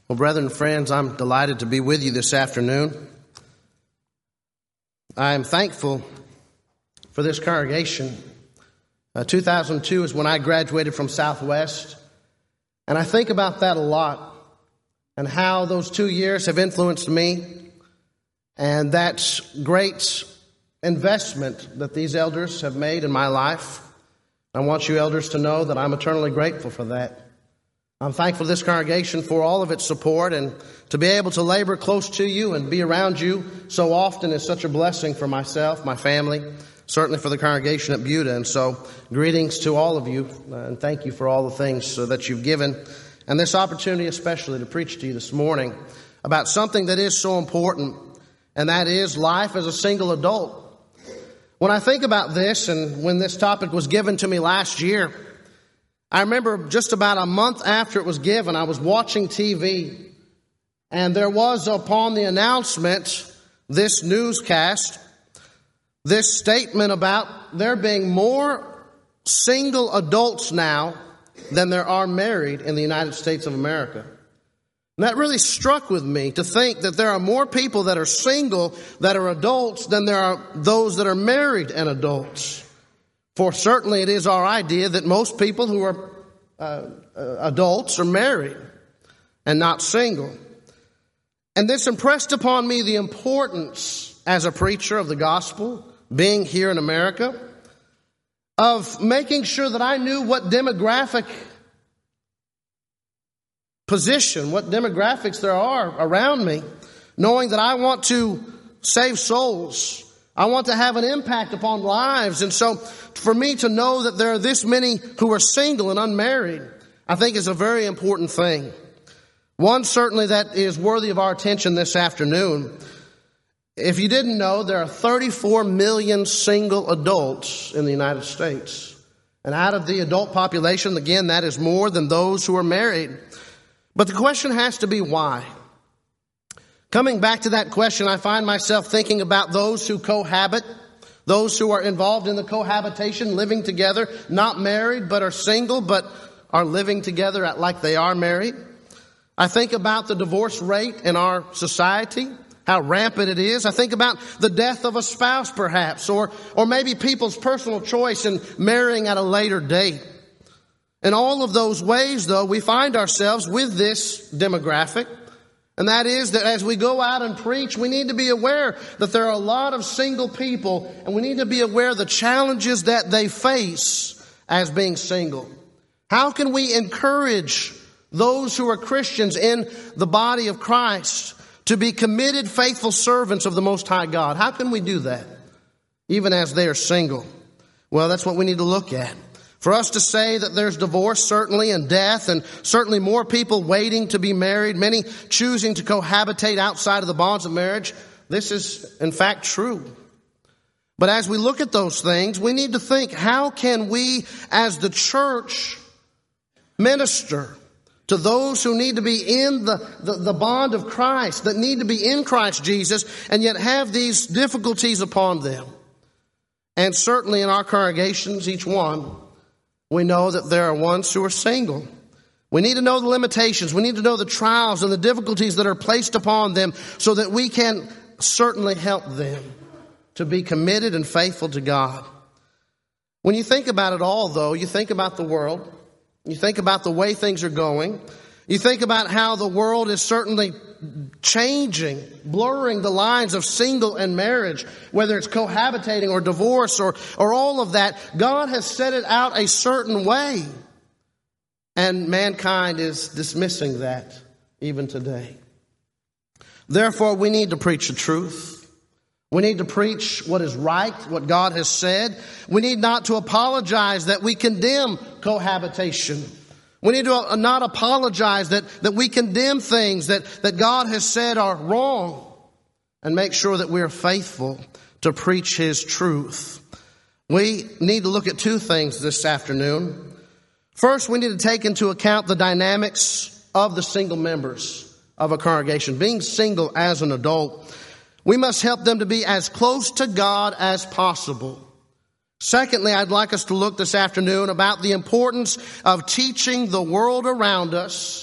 Well, brethren and friends, I'm delighted to be with you this afternoon. I am thankful for this congregation. 2002 is when I graduated from Southwest, and I think about that a lot and how those 2 years have influenced me, and that great investment that these elders have made in my life. I want you elders to know that I'm eternally grateful for that. I'm thankful to this congregation for all of its support, and to be able to labor close to you and be around you so often is such a blessing for myself, my family, certainly for the congregation at Buda. And so greetings to all of you, and thank you for all the things that you've given, and this opportunity especially to preach to you this morning about something that is so important, and that is life as a single adult. When I think about this, and when this topic was given to me last year, I remember just about a month after it was given, I was watching TV, and there was upon the announcement this newscast, this statement about there being more single adults now than there are married in the United States of America. And that really struck with me, to think that there are more people that are single, that are adults, than there are those that are married and adults. For certainly it is our idea that most people who are adults are married and not single. And this impressed upon me the importance, as a preacher of the gospel, being here in America, of making sure that I knew what demographic position, what demographics there are around me, knowing that I want to save souls. I want to have an impact upon lives. And so for me to know that there are this many who are single and unmarried, I think is a very important thing. One certainly that is worthy of our attention this afternoon. If you didn't know, there are 34 million single adults in the United States. And out of the adult population, again, that is more than those who are married. But the question has to be why? Coming back to that question, I find myself thinking about those who cohabit, those who are involved in the cohabitation, living together, not married but are single, but are living together like they are married. I think about the divorce rate in our society, how rampant it is. I think about the death of a spouse perhaps, or maybe people's personal choice in marrying at a later date. In all of those ways, though, we find ourselves with this demographic. And that is that as we go out and preach, we need to be aware that there are a lot of single people, and we need to be aware of the challenges that they face as being single. How can we encourage those who are Christians in the body of Christ to be committed, faithful servants of the Most High God? How can we do that, even as they are single? Well, that's what we need to look at. For us to say that there's divorce, certainly, and death, and certainly more people waiting to be married, many choosing to cohabitate outside of the bonds of marriage, this is, in fact, true. But as we look at those things, we need to think, how can we, as the church, minister to those who need to be in the bond of Christ, that need to be in Christ Jesus, and yet have these difficulties upon them? And certainly in our congregations, each one, we know that there are ones who are single. We need to know the limitations. We need to know the trials and the difficulties that are placed upon them, so that we can certainly help them to be committed and faithful to God. When you think about it all, though, you think about the world. You think about the way things are going. You think about how the world is certainly changing, blurring the lines of single and marriage, whether it's cohabitating or divorce or all of that. God has set it out a certain way, and mankind is dismissing that even today. Therefore, we need to preach the truth. We need to preach what is right, what God has said. We need not to apologize that we condemn cohabitation. We need to not apologize that we condemn things that God has said are wrong, and make sure that we are faithful to preach His truth. We need to look at two things this afternoon. First, we need to take into account the dynamics of the single members of a congregation. Being single as an adult, we must help them to be as close to God as possible. Secondly, I'd like us to look this afternoon about the importance of teaching the world around us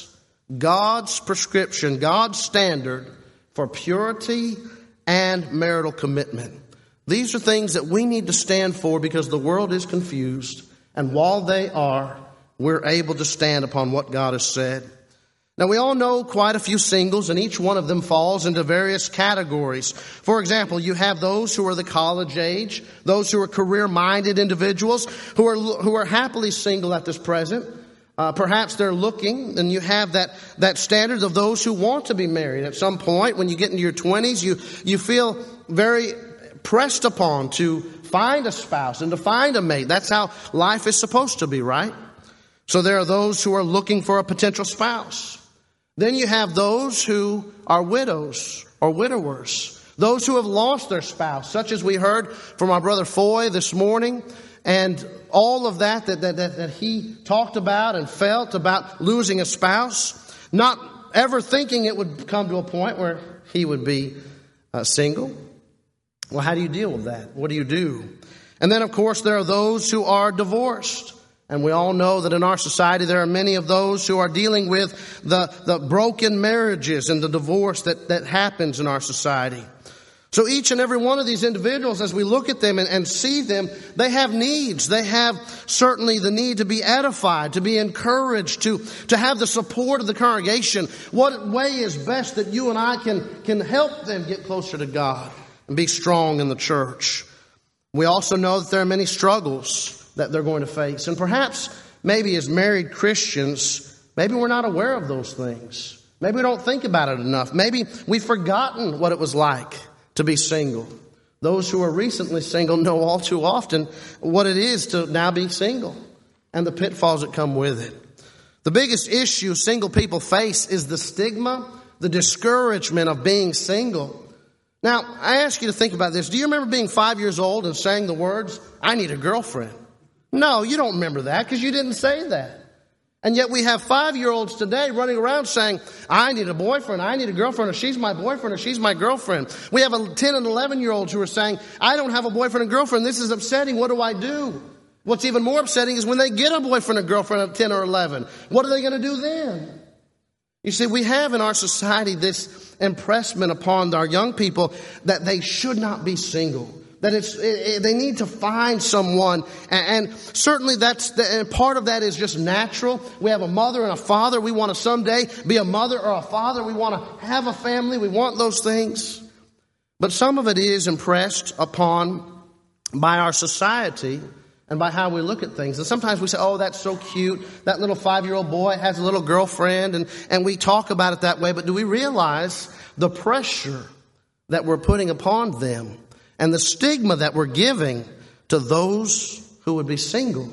God's prescription, God's standard for purity and marital commitment. These are things that we need to stand for because the world is confused. And while they are, we're able to stand upon what God has said. Now, we all know quite a few singles, and each one of them falls into various categories. For example, you have those who are the college age, those who are career-minded individuals who are happily single at this present. Perhaps they're looking, and you have that standard of those who want to be married. At some point, when you get into your 20s, you feel very pressed upon to find a spouse and to find a mate. That's how life is supposed to be, right? So there are those who are looking for a potential spouse. Then you have those who are widows or widowers, those who have lost their spouse, such as we heard from our brother Foy this morning, and all of that he talked about and felt about losing a spouse, not ever thinking it would come to a point where he would be single. Well, how do you deal with that? What do you do? And then, of course, there are those who are divorced. And we all know that in our society there are many of those who are dealing with the broken marriages and the divorce that happens in our society. So each and every one of these individuals, as we look at them and see them, they have needs. They have certainly the need to be edified, to be encouraged, to have the support of the congregation. What way is best that you and I can help them get closer to God and be strong in the church? We also know that there are many struggles that they're going to face. And perhaps, maybe as married Christians, maybe we're not aware of those things. Maybe we don't think about it enough. Maybe we've forgotten what it was like to be single. Those who are recently single know all too often what it is to now be single and the pitfalls that come with it. The biggest issue single people face is the stigma, the discouragement of being single. Now, I ask you to think about this. Do you remember being 5 years old and saying the words, "I need a girlfriend"? No, you don't remember that because you didn't say that. And yet we have 5-year-olds today running around saying, "I need a boyfriend, I need a girlfriend, or she's my boyfriend, or she's my girlfriend." We have 10 and 11-year-olds who are saying, "I don't have a boyfriend and girlfriend. This is upsetting. What do I do?" What's even more upsetting is when they get a boyfriend and girlfriend at 10 or 11. What are they going to do then? You see, we have in our society this impressment upon our young people that they should not be single. That they need to find someone, and certainly and part of that is just natural. We have a mother and a father. We want to someday be a mother or a father. We want to have a family. We want those things. But some of it is impressed upon by our society and by how we look at things. And sometimes we say, "Oh, that's so cute. That little 5-year-old boy has a little girlfriend," and we talk about it that way. But do we realize the pressure that we're putting upon them? And the stigma that we're giving to those who would be single.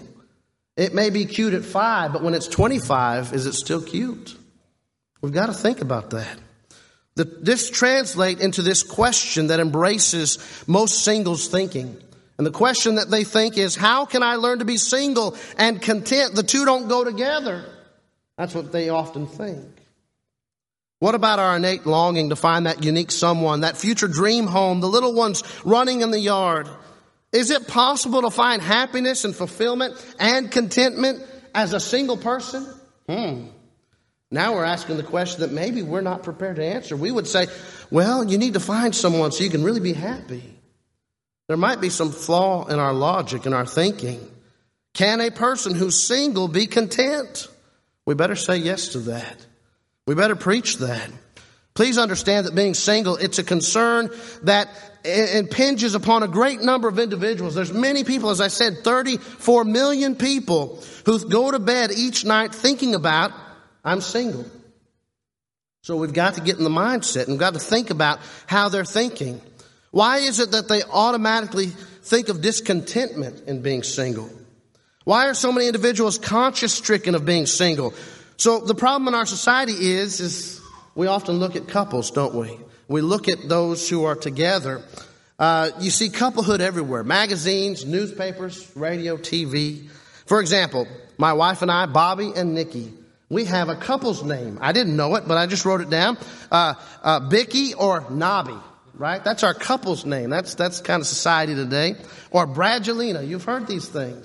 It may be cute at 5, but when it's 25, is it still cute? We've got to think about that. This translates into this question that embraces most singles' thinking. And the question that they think is, how can I learn to be single and content? The two don't go together. That's what they often think. What about our innate longing to find that unique someone, that future dream home, the little ones running in the yard? Is it possible to find happiness and fulfillment and contentment as a single person? Now we're asking the question that maybe we're not prepared to answer. We would say, well, you need to find someone so you can really be happy. There might be some flaw in our logic and our thinking. Can a person who's single be content? We better say yes to that. We better preach that. Please understand that being single, it's a concern that impinges upon a great number of individuals. There's many people, as I said, 34 million people who go to bed each night thinking about, "I'm single." So we've got to get in the mindset and we've got to think about how they're thinking. Why is it that they automatically think of discontentment in being single? Why are so many individuals conscience-stricken of being single? So the problem in our society is we often look at couples, don't we? We look at those who are together. You see couplehood everywhere. Magazines, newspapers, radio, TV. For example, my wife and I, Bobby and Nikki, we have a couple's name. I didn't know it, but I just wrote it down. Bicky or Nobby, right? That's our couple's name. That's kind of society today. Or Bradgelina. You've heard these things.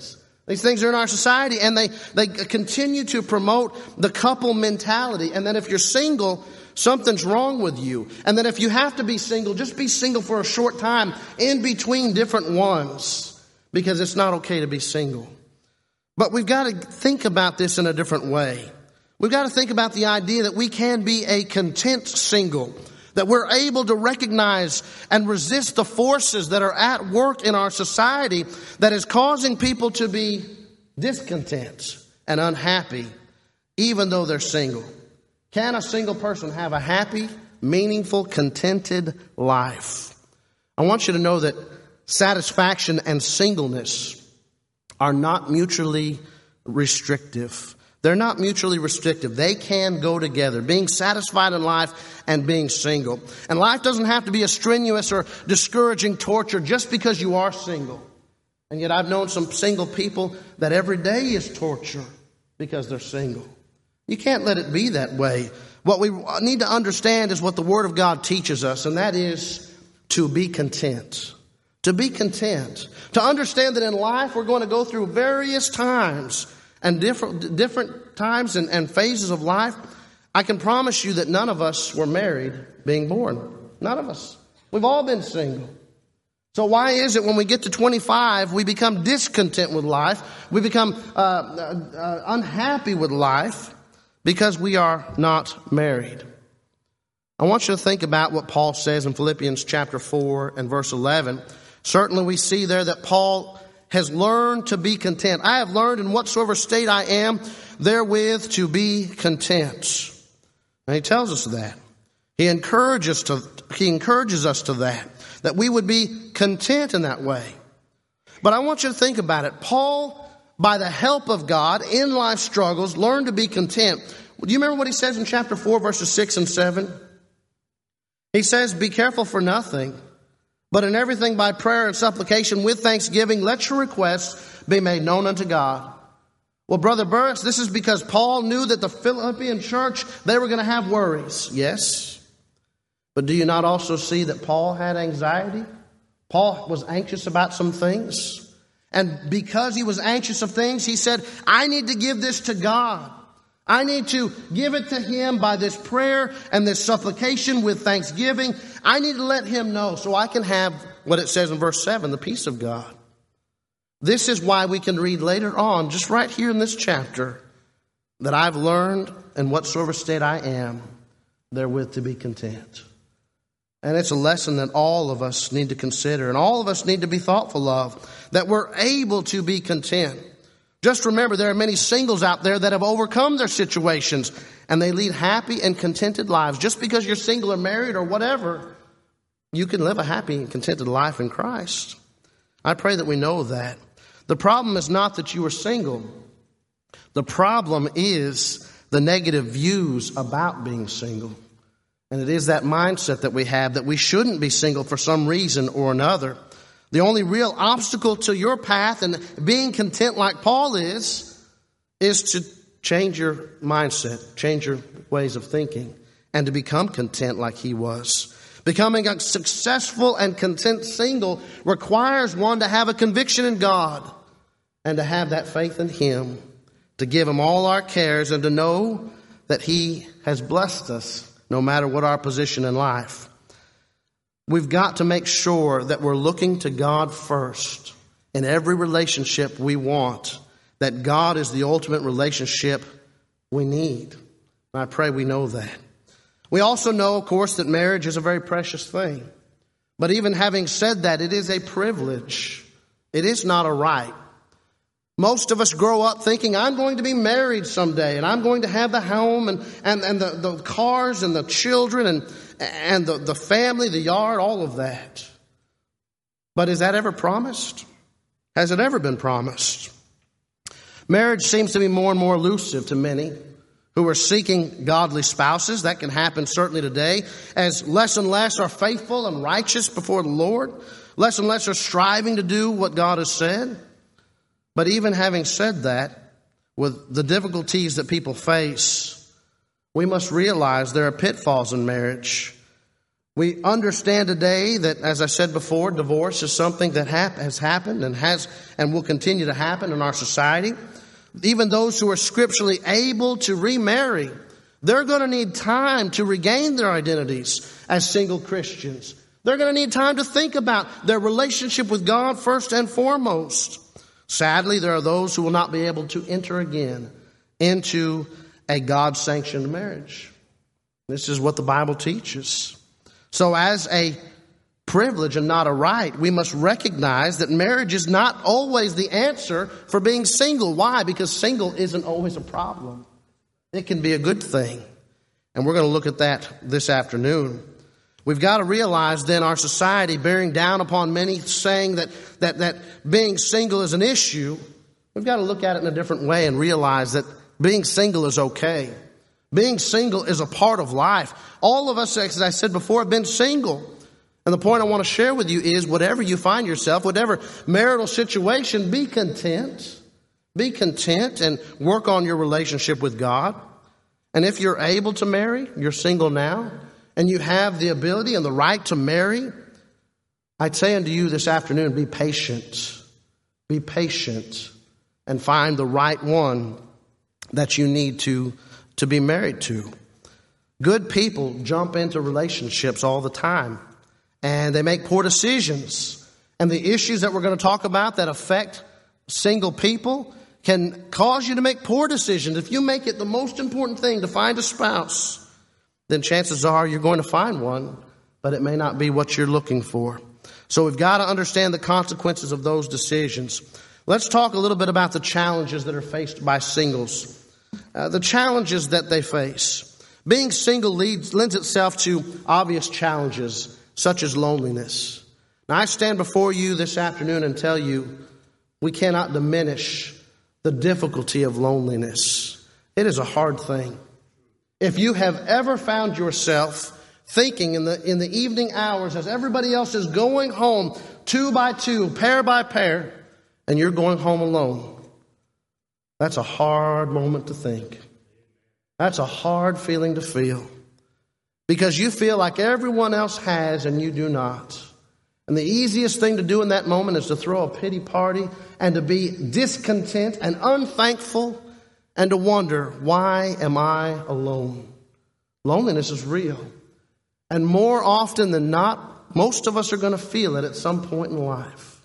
These things are in our society, and they continue to promote the couple mentality. And then if you're single, something's wrong with you. And then if you have to be single, just be single for a short time in between different ones, because it's not okay to be single. But we've got to think about this in a different way. We've got to think about the idea that we can be a content single, that we're able to recognize and resist the forces that are at work in our society that is causing people to be discontent and unhappy, even though they're single. Can a single person have a happy, meaningful, contented life? I want you to know that satisfaction and singleness are not mutually restrictive. They're not mutually restrictive. They can go together, being satisfied in life and being single. And life doesn't have to be a strenuous or discouraging torture just because you are single. And yet I've known some single people that every day is torture because they're single. You can't let it be that way. What we need to understand is what the Word of God teaches us, and that is to be content. To be content. To understand that in life we're going to go through various times and different times and phases of life. I can promise you that none of us were married being born. None of us. We've all been single. So why is it when we get to 25, we become discontent with life? We become unhappy with life because we are not married. I want you to think about what Paul says in Philippians chapter 4 and verse 11. Certainly we see there that Paul has learned to be content. I have learned in whatsoever state I am, therewith to be content. And he tells us that. He encourages us to that we would be content in that way. But I want you to think about it. Paul, by the help of God in life struggles, learned to be content. Do you remember what he says in chapter 4, verses 6 and 7? He says, be careful for nothing, but in everything by prayer and supplication with thanksgiving, let your requests be made known unto God. Well, Brother Burris, this is because Paul knew that the Philippian church, they were going to have worries. Yes. But do you not also see that Paul had anxiety? Paul was anxious about some things. And because he was anxious of things, he said, I need to give this to God. I need to give it to Him by this prayer and this supplication with thanksgiving. I need to let Him know so I can have what it says in verse 7, the peace of God. This is why we can read later on, just right here in this chapter, that I've learned in whatsoever state I am, therewith to be content. And it's a lesson that all of us need to consider and all of us need to be thoughtful of, that we're able to be content. Just remember, there are many singles out there that have overcome their situations and they lead happy and contented lives. Just because you're single or married or whatever, you can live a happy and contented life in Christ. I pray that we know that. The problem is not that you are single. The problem is the negative views about being single. And it is that mindset that we have that we shouldn't be single for some reason or another. The only real obstacle to your path and being content like Paul is to change your mindset, change your ways of thinking, and to become content like he was. Becoming a successful and content single requires one to have a conviction in God and to have that faith in Him, to give Him all our cares and to know that He has blessed us no matter what our position in life. We've got to make sure that we're looking to God first in every relationship we want, that God is the ultimate relationship we need. And I pray we know that. We also know, of course, that marriage is a very precious thing. But even having said that, it is a privilege. It is not a right. Most of us grow up thinking, I'm going to be married someday, and I'm going to have the home and the cars and the children and the family, the yard, all of that. But is that ever promised? Has it ever been promised? Marriage seems to be more and more elusive to many who are seeking godly spouses. That can happen certainly today, as less and less are faithful and righteous before the Lord. Less and less are striving to do what God has said. But even having said that, with the difficulties that people face, we must realize there are pitfalls in marriage. We understand today that, as I said before, divorce is something that has happened and will continue to happen in our society. Even those who are scripturally able to remarry, they're going to need time to regain their identities as single Christians. They're going to need time to think about their relationship with God first and foremost. Sadly, there are those who will not be able to enter again into a God-sanctioned marriage. This is what the Bible teaches. So as a privilege and not a right, we must recognize that marriage is not always the answer for being single. Why? Because single isn't always a problem. It can be a good thing. And we're going to look at that this afternoon. We've got to realize then our society bearing down upon many saying that being single is an issue. We've got to look at it in a different way and realize that being single is okay. Being single is a part of life. All of us, as I said before, have been single. And the point I want to share with you is whatever you find yourself, whatever marital situation, be content. Be content and work on your relationship with God. And if you're able to marry, you're single now, and you have the ability and the right to marry, I'd say unto you this afternoon, be patient. Be patient and find the right one that you need to be married to. Good people jump into relationships all the time, and they make poor decisions. And the issues that we're going to talk about that affect single people can cause you to make poor decisions. If you make it the most important thing to find a spouse, then chances are you're going to find one, but it may not be what you're looking for. So we've got to understand the consequences of those decisions. Let's talk a little bit about the challenges that are faced by singles. The challenges that they face. Being single lends itself to obvious challenges, such as loneliness. Now, I stand before you this afternoon and tell you we cannot diminish the difficulty of loneliness. It is a hard thing. If you have ever found yourself thinking in the evening hours as everybody else is going home, 2 by 2, pair by pair, and you're going home alone, that's a hard moment to think. That's a hard feeling to feel. Because you feel like everyone else has and you do not. And the easiest thing to do in that moment is to throw a pity party and to be discontent and unthankful and to wonder, why am I alone? Loneliness is real. And more often than not, most of us are going to feel it at some point in life.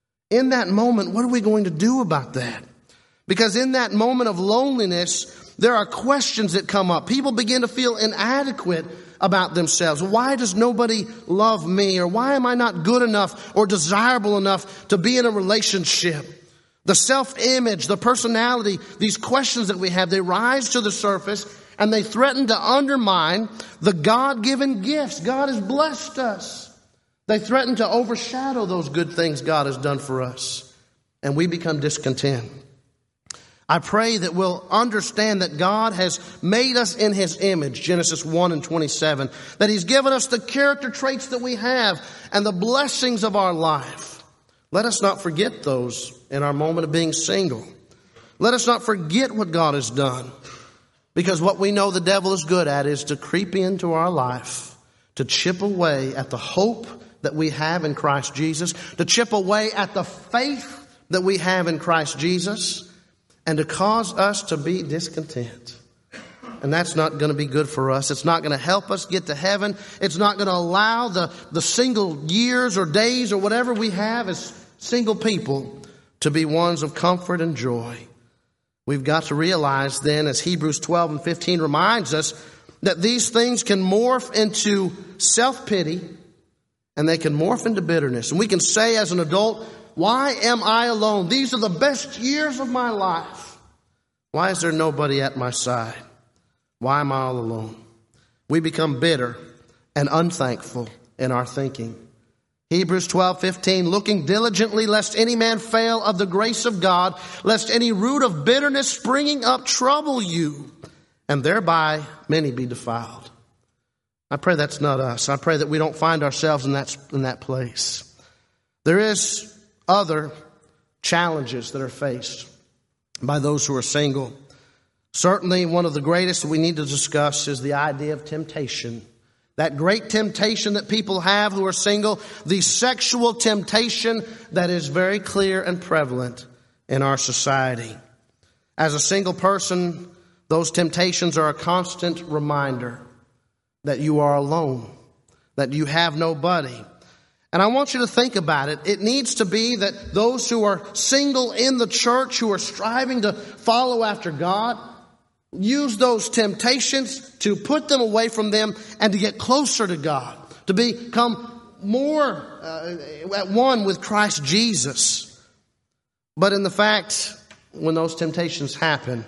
In that moment, what are we going to do about that? Because in that moment of loneliness, there are questions that come up. People begin to feel inadequate about themselves. Why does nobody love me? Or why am I not good enough or desirable enough to be in a relationship? The self-image, the personality, these questions that we have, they rise to the surface and they threaten to undermine the God-given gifts. God has blessed us. They threaten to overshadow those good things God has done for us. And we become discontent. I pray that we'll understand that God has made us in His image, Genesis 1:27, that He's given us the character traits that we have and the blessings of our life. Let us not forget those in our moment of being single. Let us not forget what God has done, because what we know the devil is good at is to creep into our life, to chip away at the hope that we have in Christ Jesus, to chip away at the faith that we have in Christ Jesus, and to cause us to be discontent. And that's not going to be good for us. It's not going to help us get to heaven. It's not going to allow the single years or days or whatever we have as single people to be ones of comfort and joy. We've got to realize then, as Hebrews 12:15 reminds us, that these things can morph into self-pity and they can morph into bitterness. And we can say as an adult, why am I alone? These are the best years of my life. Why is there nobody at my side? Why am I all alone? We become bitter and unthankful in our thinking. Hebrews 12:15, looking diligently lest any man fail of the grace of God, lest any root of bitterness springing up trouble you, and thereby many be defiled. I pray that's not us. I pray that we don't find ourselves in that place. There is other challenges that are faced by those who are single. Certainly one of the greatest we need to discuss is the idea of temptation. That great temptation that people have who are single, the sexual temptation that is very clear and prevalent in our society. As a single person, those temptations are a constant reminder that you are alone, that you have nobody. And I want you to think about it. It needs to be that those who are single in the church, who are striving to follow after God, use those temptations to put them away from them and to get closer to God, to become more at one with Christ Jesus. But in the fact, when those temptations happen,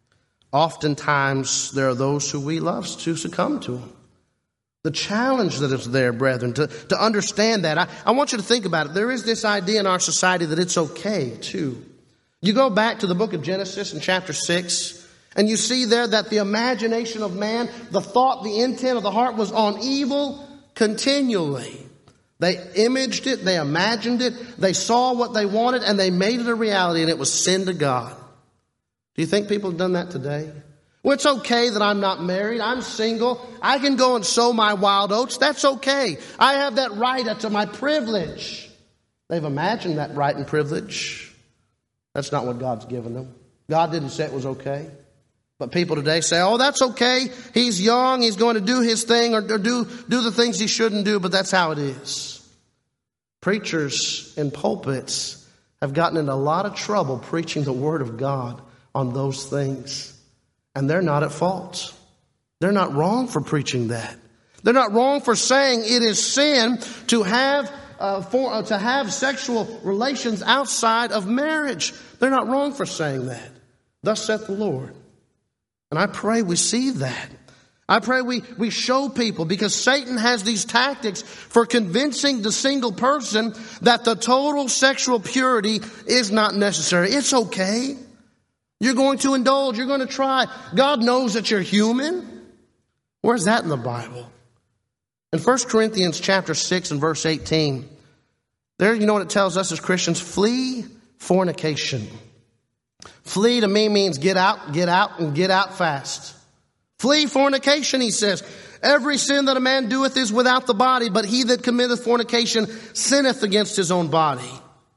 oftentimes there are those who we love to succumb to them. The challenge that is there, brethren, to understand that. I want you to think about it. There is this idea in our society that it's okay, too. You go back to the book of Genesis in chapter 6, and you see there that the imagination of man, the thought, the intent of the heart was on evil continually. They imaged it, they imagined it, they saw what they wanted, and they made it a reality, and it was sin to God. Do you think people have done that today? Well, it's okay that I'm not married. I'm single. I can go and sow my wild oats. That's okay. I have that right. That's my privilege. They've imagined that right and privilege. That's not what God's given them. God didn't say it was okay. But people today say, oh, that's okay. He's young. He's going to do his thing or do the things he shouldn't do. But that's how it is. Preachers in pulpits have gotten in a lot of trouble preaching the Word of God on those things. And they're not at fault. They're not wrong for preaching that. They're not wrong for saying it is sin to have sexual relations outside of marriage. They're not wrong for saying that. Thus saith the Lord. And I pray we see that. I pray we show people, because Satan has these tactics for convincing the single person that the total sexual purity is not necessary. It's okay. You're going to indulge. You're going to try. God knows that you're human. Where's that in the Bible? In 1 Corinthians chapter 6 and verse 18, there, you know what it tells us as Christians? Flee fornication. Flee to me means get out, and get out fast. Flee fornication, he says. Every sin that a man doeth is without the body, but he that committeth fornication sinneth against his own body.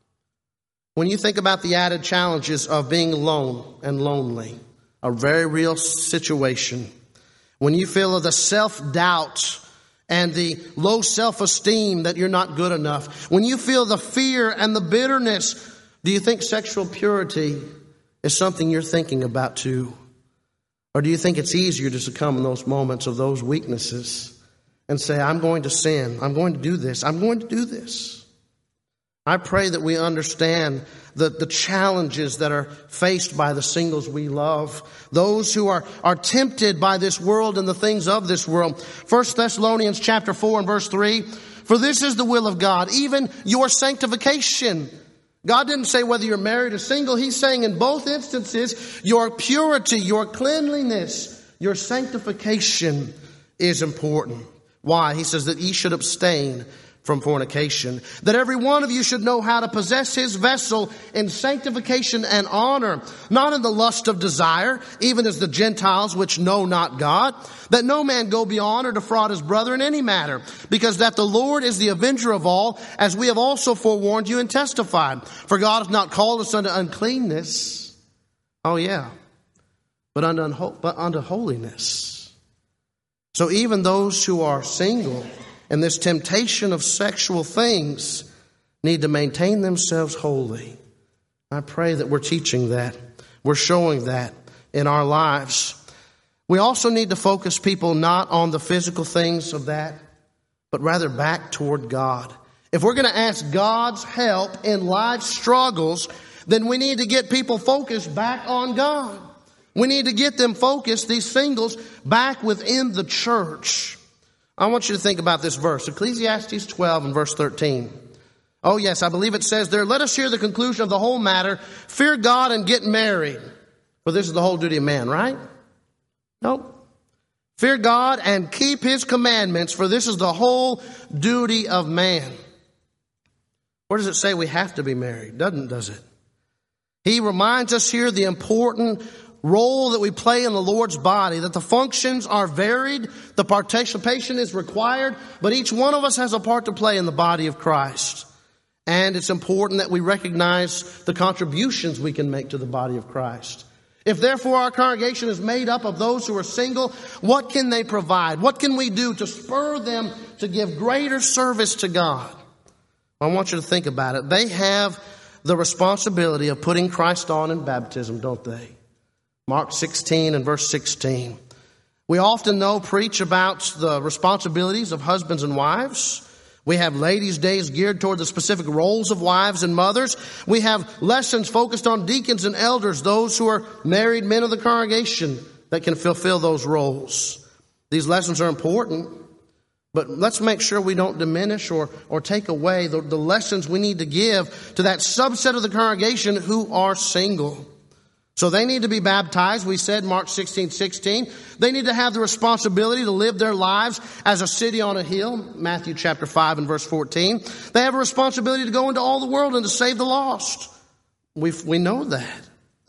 When you think about the added challenges of being alone and lonely, a very real situation. When you feel the self-doubt and the low self-esteem that you're not good enough. When you feel the fear and the bitterness, do you think sexual purity is something you're thinking about too? Or do you think it's easier to succumb in those moments of those weaknesses and say, I'm going to sin, I'm going to do this, I'm going to do this? I pray that we understand the challenges that are faced by the singles we love. Those who are tempted by this world and the things of this world. 1 Thessalonians chapter 4 and verse 3. For this is the will of God, even your sanctification. God didn't say whether you're married or single. He's saying in both instances, your purity, your cleanliness, your sanctification is important. Why? He says that ye should abstain from fornication, that every one of you should know how to possess his vessel in sanctification and honor, not in the lust of desire, even as the Gentiles which know not God, that no man go beyond or defraud his brother in any matter, because that the Lord is the avenger of all, as we have also forewarned you and testified. For God hath not called us unto uncleanness, but unto holiness. So even those who are single and this temptation of sexual things need to maintain themselves holy. I pray that we're teaching that. We're showing that in our lives. We also need to focus people not on the physical things of that, but rather back toward God. If we're going to ask God's help in life's struggles, then we need to get people focused back on God. We need to get them focused, these singles, back within the church. I want you to think about this verse, Ecclesiastes 12 and verse 13. Oh yes, I believe it says there, let us hear the conclusion of the whole matter. Fear God and get married. For this is the whole duty of man, right? Nope. Fear God and keep his commandments, for this is the whole duty of man. Where does it say we have to be married? Does it? He reminds us here the important role that we play in the Lord's body, that the functions are varied, the participation is required, but each one of us has a part to play in the body of Christ. And it's important that we recognize the contributions we can make to the body of Christ. If therefore our congregation is made up of those who are single, what can they provide? What can we do to spur them to give greater service to God? I want you to think about it. They have the responsibility of putting Christ on in baptism, don't they? Mark 16 and verse 16. We often preach about the responsibilities of husbands and wives. We have ladies' days geared toward the specific roles of wives and mothers. We have lessons focused on deacons and elders, those who are married men of the congregation that can fulfill those roles. These lessons are important, but let's make sure we don't diminish or take away the lessons we need to give to that subset of the congregation who are single. So they need to be baptized. We said Mark 16:16. They need to have the responsibility to live their lives as a city on a hill. Matthew chapter 5 and verse 14. They have a responsibility to go into all the world and to save the lost. We know that.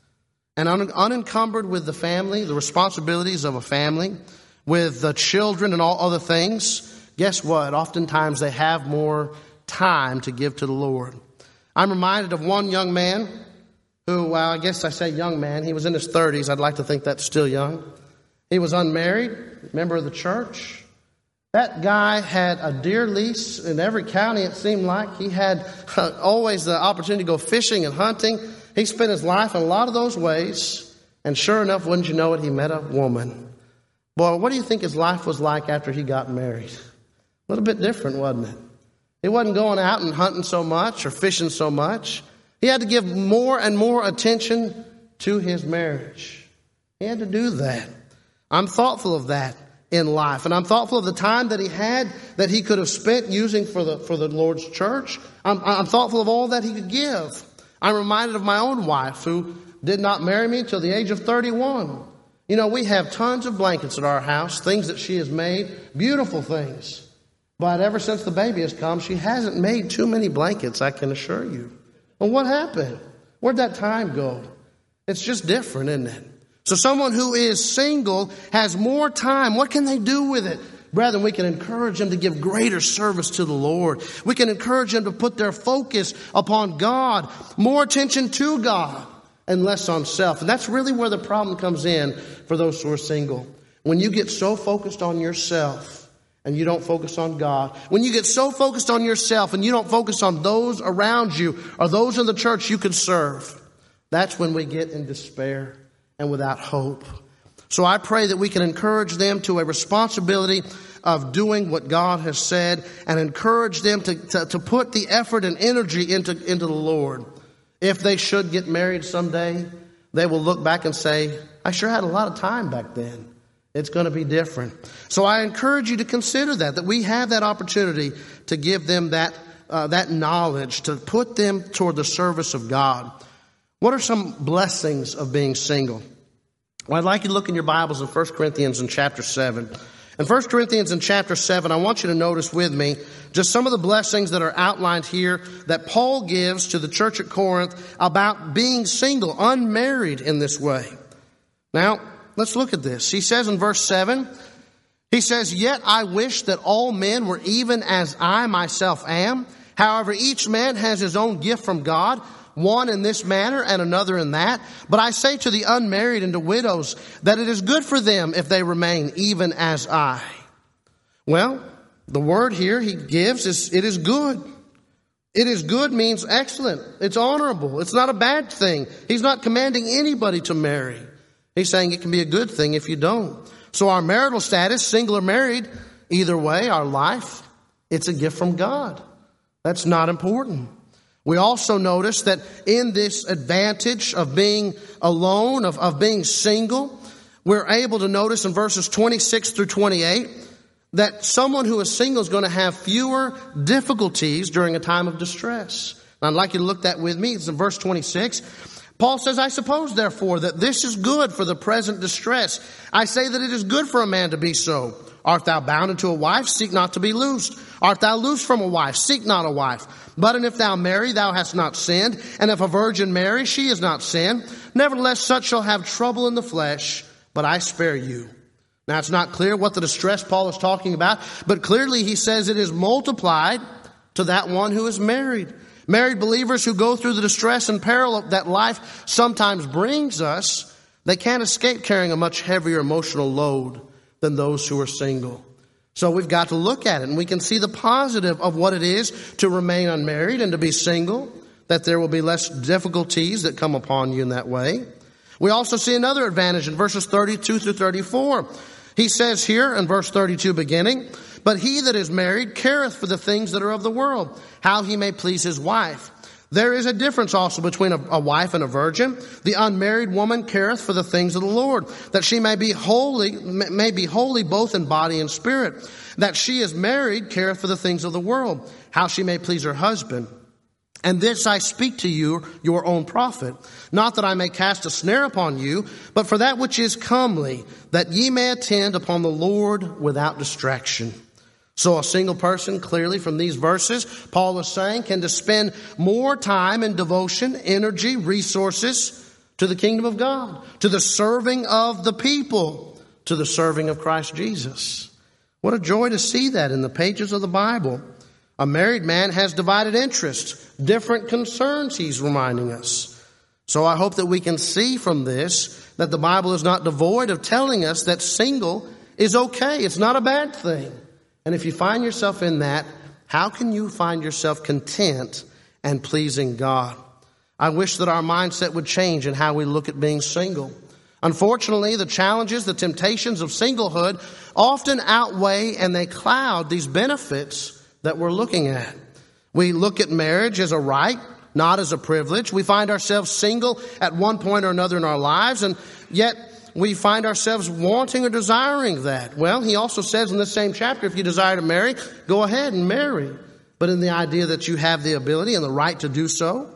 And unencumbered with the family, the responsibilities of a family, with the children and all other things, guess what? Oftentimes they have more time to give to the Lord. I'm reminded of one young man who, well, I guess I say young man. He was in his 30s. I'd like to think that's still young. He was unmarried, member of the church. That guy had a deer lease in every county, it seemed like. He had always the opportunity to go fishing and hunting. He spent his life in a lot of those ways. And sure enough, wouldn't you know it, he met a woman. Boy, what do you think his life was like after he got married? A little bit different, wasn't it? He wasn't going out and hunting so much or fishing so much. He had to give more and more attention to his marriage. He had to do that. I'm thoughtful of that in life. And I'm thoughtful of the time that he had that he could have spent using for the Lord's church. I'm thoughtful of all that he could give. I'm reminded of my own wife who did not marry me until the age of 31. You know, we have tons of blankets at our house, things that she has made, beautiful things. But ever since the baby has come, she hasn't made too many blankets, I can assure you. Well, what happened? Where'd that time go? It's just different, isn't it? So someone who is single has more time. What can they do with it? Brethren, we can encourage them to give greater service to the Lord. We can encourage them to put their focus upon God, more attention to God and less on self. And that's really where the problem comes in for those who are single. When you get so focused on yourself and you don't focus on God, when you get so focused on yourself and you don't focus on those around you or those in the church you can serve, that's when we get in despair and without hope. So I pray that we can encourage them to a responsibility of doing what God has said and encourage them to put the effort and energy into the Lord. If they should get married someday, they will look back and say, I sure had a lot of time back then. It's going to be different. So I encourage you to consider that we have that opportunity to give them that knowledge, to put them toward the service of God. What are some blessings of being single? Well, I'd like you to look in your Bibles in 1 Corinthians in chapter 7. In 1 Corinthians in chapter 7, I want you to notice with me just some of the blessings that are outlined here that Paul gives to the church at Corinth about being single, unmarried in this way. Now, let's look at this. He says in verse 7, he says, Yet I wish that all men were even as I myself am. However, each man has his own gift from God, one in this manner and another in that. But I say to the unmarried and to widows that it is good for them if they remain even as I. Well, the word here he gives is, it is good. It is good means excellent. It's honorable. It's not a bad thing. He's not commanding anybody to marry. He's saying it can be a good thing if you don't. So our marital status, single or married, either way, our life, it's a gift from God. That's not important. We also notice that in this advantage of being alone, of being single, we're able to notice in verses 26 through 28 that someone who is single is going to have fewer difficulties during a time of distress. And I'd like you to look that with me. It's in verse 26. Paul says, I suppose, therefore, that this is good for the present distress. I say that it is good for a man to be so. art thou bound unto a wife? Seek not to be loosed. Art thou loosed from a wife? Seek not a wife. But and if thou marry, thou hast not sinned. And if a virgin marry, she is not sinned. Nevertheless, such shall have trouble in the flesh, but I spare you. Now, it's not clear what the distress Paul is talking about, but clearly he says it is multiplied to that one who is married. Married believers who go through the distress and peril that life sometimes brings us, they can't escape carrying a much heavier emotional load than those who are single. So we've got to look at it, and we can see the positive of what it is to remain unmarried and to be single, that there will be less difficulties that come upon you in that way. We also see another advantage in verses 32 through 34. He says here in verse 32 beginning, but he that is married careth for the things that are of the world, how he may please his wife. There is a difference also between a wife and a virgin. The unmarried woman careth for the things of the Lord, that she may be holy both in body and spirit. That she is married careth for the things of the world, how she may please her husband. And this I speak to you, your own prophet, not that I may cast a snare upon you, but for that which is comely, that ye may attend upon the Lord without distraction. So a single person, clearly from these verses, Paul is saying, can spend more time in devotion, energy, resources to the kingdom of God, to the serving of the people, to the serving of Christ Jesus. What a joy to see that in the pages of the Bible. A married man has divided interests, different concerns, he's reminding us. So I hope that we can see from this that the Bible is not devoid of telling us that single is okay. It's not a bad thing. And if you find yourself in that, how can you find yourself content and pleasing God? I wish that our mindset would change in how we look at being single. Unfortunately, the challenges, the temptations of singlehood often outweigh and they cloud these benefits that we're looking at. We look at marriage as a right, not as a privilege. We find ourselves single at one point or another in our lives, and yet we find ourselves wanting or desiring that. Well, he also says in this same chapter, if you desire to marry, go ahead and marry. But in the idea that you have the ability and the right to do so.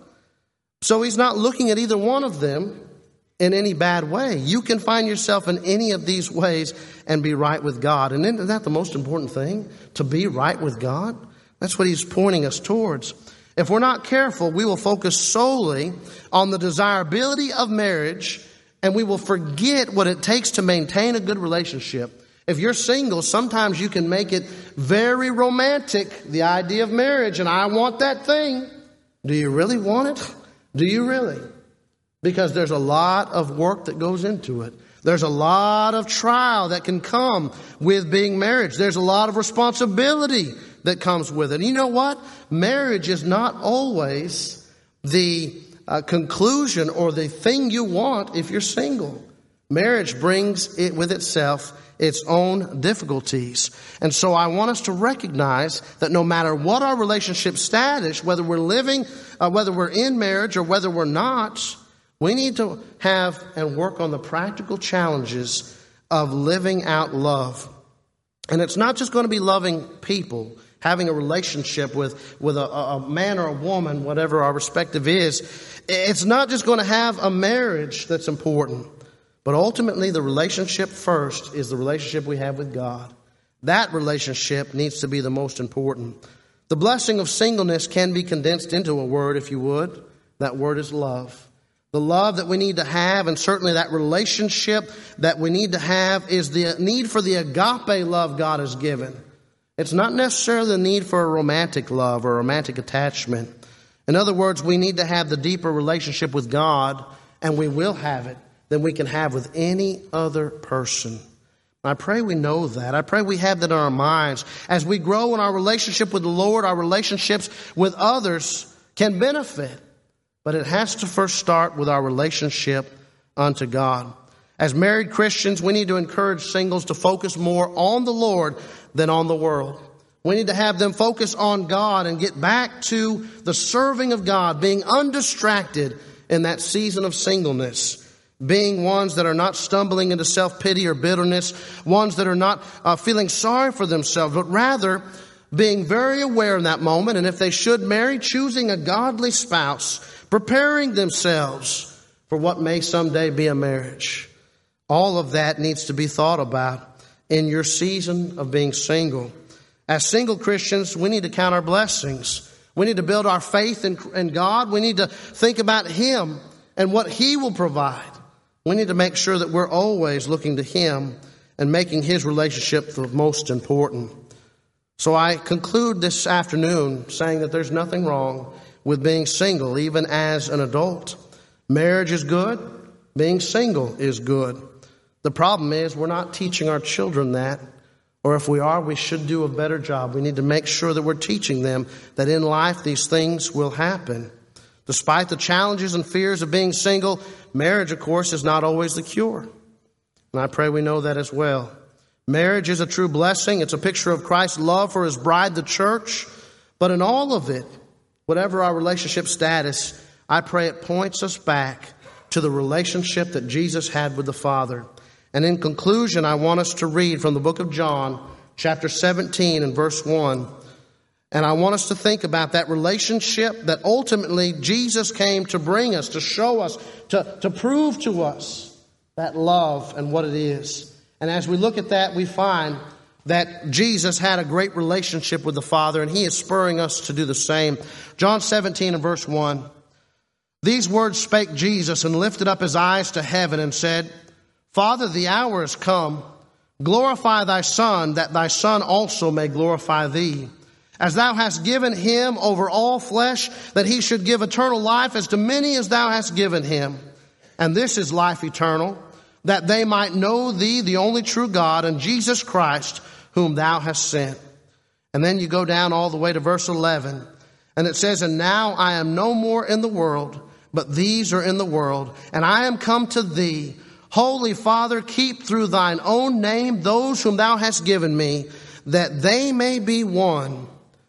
So he's not looking at either one of them in any bad way. You can find yourself in any of these ways and be right with God. And isn't that the most important thing? To be right with God? That's what he's pointing us towards. If we're not careful, we will focus solely on the desirability of marriage, and we will forget what it takes to maintain a good relationship. If you're single, sometimes you can make it very romantic, the idea of marriage, and I want that thing. Do you really want it? Do you really? Because there's a lot of work that goes into it. There's a lot of trial that can come with being married. There's a lot of responsibility that comes with it. And you know what? Marriage is not always the conclusion or the thing you want if you're single. Marriage brings it with itself its own difficulties. And so I want us to recognize that no matter what our relationship status, whether we're living, whether we're in marriage or whether we're not, we need to have and work on the practical challenges of living out love. And it's not just going to be loving people, having a relationship with a man or a woman, whatever our respective is. It's not just going to have a marriage that's important. But ultimately, the relationship first is the relationship we have with God. That relationship needs to be the most important. The blessing of singleness can be condensed into a word, if you would. That word is love. The love that we need to have, and certainly that relationship that we need to have, is the need for the agape love God has given. It's not necessarily the need for a romantic love or a romantic attachment. In other words, we need to have the deeper relationship with God, and we will have it, than we can have with any other person. I pray we know that. I pray we have that in our minds. As we grow in our relationship with the Lord, our relationships with others can benefit. But it has to first start with our relationship unto God. As married Christians, we need to encourage singles to focus more on the Lord than on the world. We need to have them focus on God and get back to the serving of God, being undistracted in that season of singleness. Being ones that are not stumbling into self-pity or bitterness, ones that are not feeling sorry for themselves, but rather being very aware in that moment, and if they should marry, choosing a godly spouse, preparing themselves for what may someday be a marriage. All of that needs to be thought about in your season of being single. As single Christians, we need to count our blessings. We need to build our faith in God. We need to think about Him and what He will provide. We need to make sure that we're always looking to Him and making His relationship the most important. So I conclude this afternoon saying that there's nothing wrong with being single, even as an adult. Marriage is good. Being single is good. The problem is we're not teaching our children that. Or if we are, we should do a better job. We need to make sure that we're teaching them that in life these things will happen. Despite the challenges and fears of being single, marriage, of course, is not always the cure. And I pray we know that as well. Marriage is a true blessing. It's a picture of Christ's love for His bride, the church. But in all of it, whatever our relationship status, I pray it points us back to the relationship that Jesus had with the Father. And in conclusion, I want us to read from the book of John, chapter 17 and verse 1. And I want us to think about that relationship that ultimately Jesus came to bring us, to show us, to prove to us that love and what it is. And as we look at that, we find that Jesus had a great relationship with the Father, and He is spurring us to do the same. John 17 and verse 1. These words spake Jesus and lifted up His eyes to heaven and said, Father, the hour is come. Glorify Thy Son, that Thy Son also may glorify Thee. As Thou hast given Him over all flesh, that He should give eternal life as to many as Thou hast given Him. And this is life eternal, that they might know Thee, the only true God, and Jesus Christ, whom Thou hast sent. And then you go down all the way to verse 11. And it says, And now I am no more in the world, but these are in the world. And I am come to Thee. Holy Father, keep through Thine own name those whom Thou hast given me, that they may be one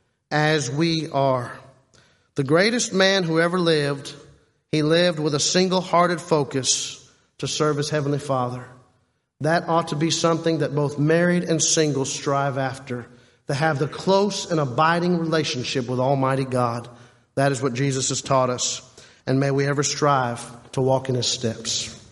as we are. The greatest man who ever lived, he lived with a single-hearted focus to serve his Heavenly Father. That ought to be something that both married and single strive after, to have the close and abiding relationship with Almighty God. That is what Jesus has taught us. And may we ever strive to walk in His steps.